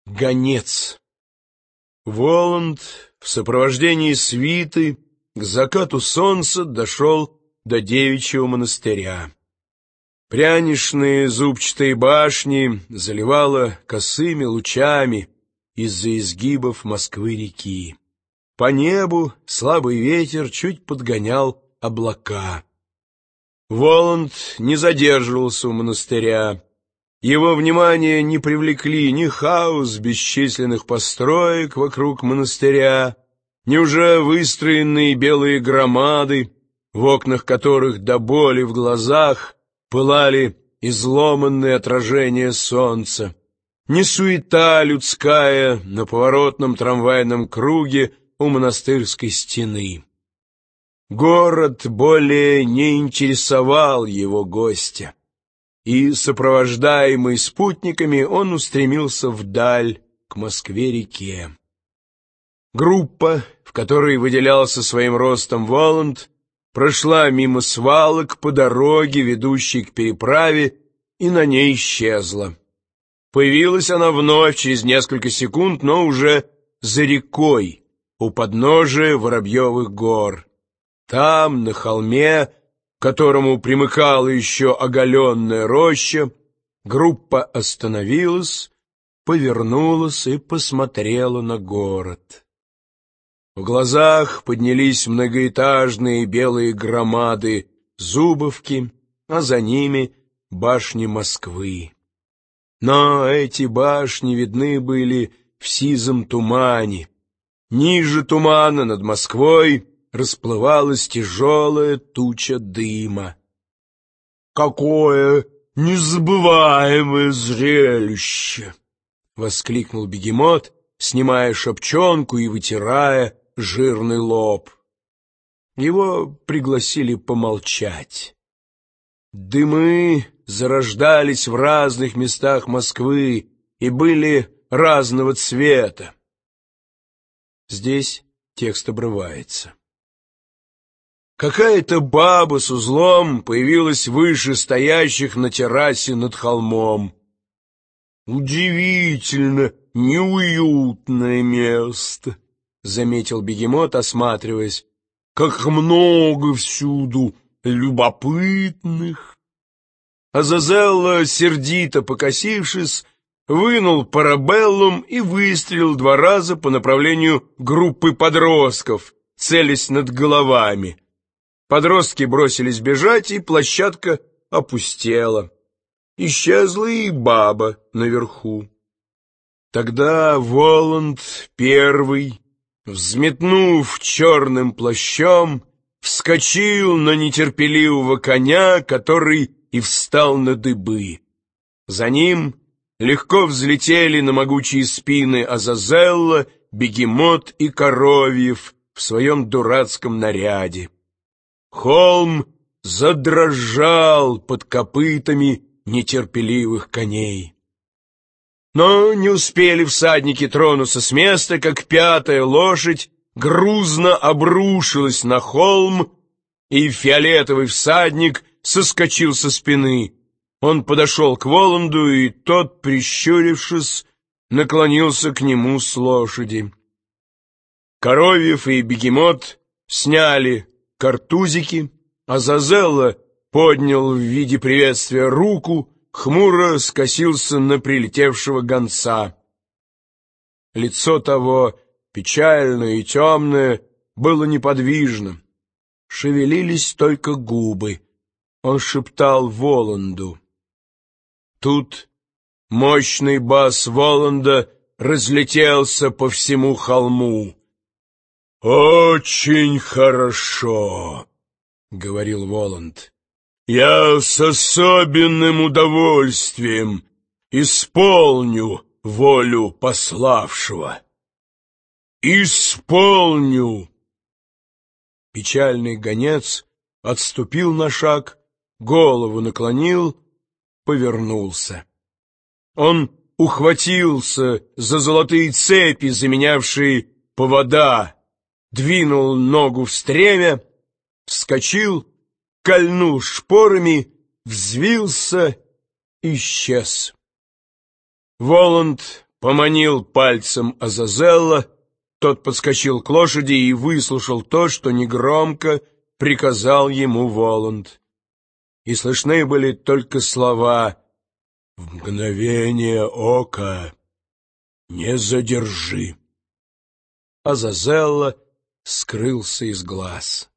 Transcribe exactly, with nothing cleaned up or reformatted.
Гонец. Воланд в сопровождении свиты к закату солнца дошел до девичьего монастыря. Пряничные зубчатые башни заливало косыми лучами из-за изгибов Москвы-реки. По небу слабый ветер чуть подгонял облака. Воланд не задерживался у монастыря. Его внимание не привлекли ни хаос бесчисленных построек вокруг монастыря, ни уже выстроенные белые громады, в окнах которых до боли в глазах пылали изломанные отражения солнца, ни суета людская на поворотном трамвайном круге у монастырской стены. Город более не интересовал его гостя, и, сопровождаемый спутниками, он устремился вдаль, к Москве-реке. Группа, в которой выделялся своим ростом Воланд, прошла мимо свалок по дороге, ведущей к переправе, и на ней исчезла. Появилась она вновь через несколько секунд, но уже за рекой, у подножия Воробьевых гор. Там, на холме, к которому примыкала еще оголенная роща, группа остановилась, повернулась и посмотрела на город. В глазах поднялись многоэтажные белые громады Зубовки, а за ними башни Москвы. Но эти башни видны были в сизом тумане. Ниже тумана над Москвой расплывалась тяжелая туча дыма. «Какое незабываемое зрелище!» — воскликнул бегемот, снимая шапчонку и вытирая жирный лоб. Его пригласили помолчать. Дымы зарождались в разных местах Москвы и были разного цвета. Здесь текст обрывается. Какая-то баба с узлом появилась выше стоящих на террасе над холмом. «Удивительно неуютное место», — заметил бегемот, осматриваясь. «Как много всюду любопытных». Азазелло, сердито покосившись, вынул парабеллум и выстрелил два раза по направлению группы подростков, целясь над головами. Подростки бросились бежать, и площадка опустела. Исчезла и баба наверху. Тогда Воланд первый, взметнув черным плащом, вскочил на нетерпеливого коня, который и встал на дыбы. За ним легко взлетели на могучие спины Азазелло, бегемот и Коровьев в своем дурацком наряде. Холм задрожал под копытами нетерпеливых коней. Но не успели всадники тронуться с места, как пятая лошадь грузно обрушилась на холм, и фиолетовый всадник соскочил со спины. Он подошел к Воланду, и тот, прищурившись, наклонился к нему с лошади. Коровьев и бегемот сняли картузики, а Азазелло поднял в виде приветствия руку, хмуро скосился на прилетевшего гонца. Лицо того, печальное и темное, было неподвижно. Шевелились только губы. Он шептал Воланду. Тут мощный бас Воланда разлетелся по всему холму. «Очень хорошо», — говорил Воланд. «Я с особенным удовольствием исполню волю пославшего. Исполню!» Печальный гонец отступил на шаг, голову наклонил, повернулся. Он ухватился за золотые цепи, заменявшие повода, двинул ногу в стремя, вскочил, кольнул шпорами, взвился, исчез. Воланд поманил пальцем Азазелла, тот подскочил к лошади и выслушал то, что негромко приказал ему Воланд. И слышны были только слова: «В мгновение ока не задержи». Азазелла скрылся из глаз.